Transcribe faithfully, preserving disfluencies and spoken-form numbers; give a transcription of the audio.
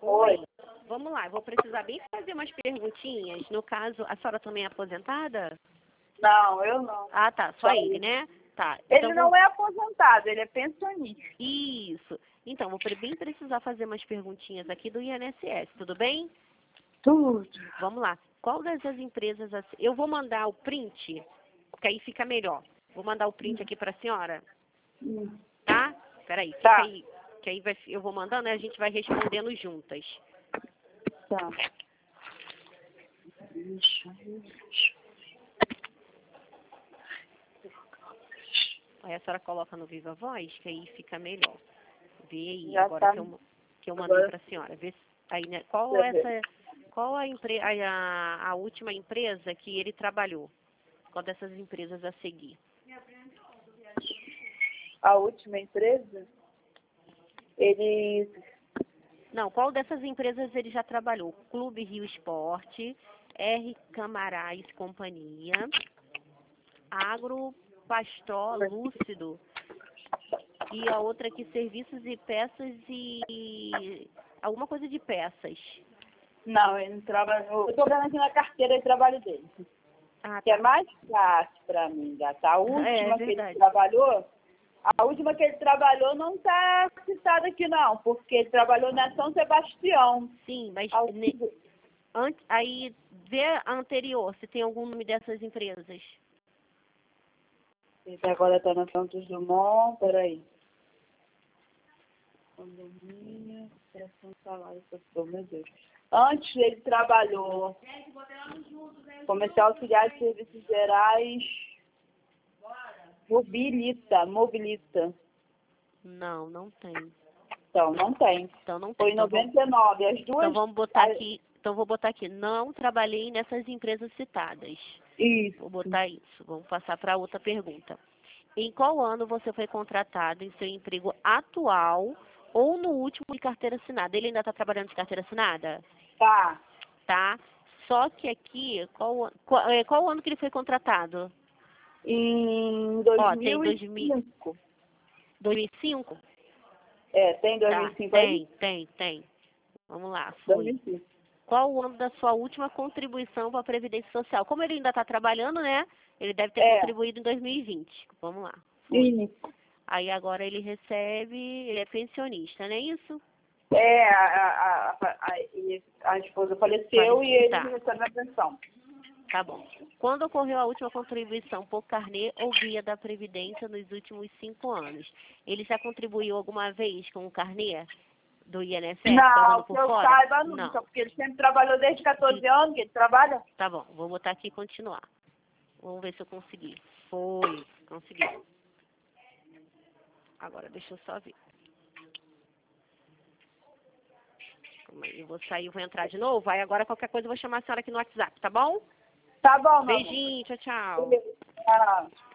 Oi. Oi. Vamos lá, eu vou precisar bem fazer umas perguntinhas. No caso, a senhora também é aposentada? Não, eu não. Ah, tá. Só, Só ele, ele. né? Tá. Ele Então, não vou... é aposentado, ele é pensionista. Isso. Então, vou pre- bem precisar fazer umas perguntinhas aqui do I N S S, tudo bem? Tudo. Vamos lá. Qual dessas empresas... ass- Eu vou mandar o print, que aí fica melhor. Vou mandar o print aqui para a senhora, Hum. tá? Peraí, fica Tá. aí. Que aí vai, eu vou mandando e a gente vai respondendo juntas. Tá. Aí a senhora coloca no Viva Voz, que aí fica melhor. Vê aí, Já agora tá. que eu, que eu mandei Agora- para a senhora. Vê se- aí, né, qual Deixa eu ver. essa, qual a, empre, a, a, a última empresa que ele trabalhou? Qual dessas empresas a seguir? A última empresa, ele... Não, qual dessas empresas ele já trabalhou? Clube Rio Esporte, R. Camarais Companhia, Agro Pastor Lúcido e a outra aqui, Serviços e Peças e... alguma coisa de peças. Não, ele não trabalhou. Eu tô vendo aqui na carteira de trabalho dele. Ah, Que é tá. mais fácil para mim, gata. A última É, que ele verdade. trabalhou, a última que ele trabalhou não está citada aqui não, porque ele trabalhou na São Sebastião. Sim, mas A ne- última- ant- aí vê a anterior, se tem algum nome dessas empresas. Ele agora está na Santos Dumont, peraí. Condomínio, criação de salário, professor, meu Deus. Antes ele trabalhou comercial auxiliar de serviços gerais, mobilita, mobilita. Não, não tem. Então, não tem. Então não tem. Foi em Então vamos, noventa e nove. As duas. então vamos botar a- aqui. Então vou botar aqui. Não trabalhei nessas empresas citadas. Isso. Vou botar isso. Vamos passar para outra pergunta. Em qual ano você foi contratado em seu emprego atual ou no último de carteira assinada? Ele ainda está trabalhando de carteira assinada? Tá. Tá? Só que aqui, qual, qual, é, qual ano que ele foi contratado? Em Ó, tem dois mil dois e mil, cinco. dois mil e cinco? É, tem Tá, dois mil e cinco tem, aí? tem, tem. Vamos lá, dois mil foi. e cinco. Qual o ano da sua última contribuição para a Previdência Social? Como ele ainda está trabalhando, né? Ele deve ter É. contribuído em dois mil e vinte. Vamos lá. Foi. Isso. Aí agora ele recebe, ele é pensionista, não é isso? É, a, a, a, a, e a esposa faleceu Faleceu, e ele tá. recebe a pensão. Tá bom. Quando ocorreu a última contribuição por carnê ou guia da Previdência nos últimos cinco anos? Ele já contribuiu alguma vez com o carnê do I N S S, Não, pagando que por eu fora? saiba Não. nunca, porque ele sempre trabalhou desde catorze anos, que ele trabalha. Tá bom, vou botar aqui e continuar. Vamos ver se eu consegui. Foi, consegui. Agora, deixa eu só ver. Calma aí, eu vou sair, eu vou entrar de novo. Aí agora qualquer coisa eu vou chamar a senhora aqui no WhatsApp, tá bom? Tá bom, meu amor. Beijinho, tchau, tchau. Beleza. Tchau.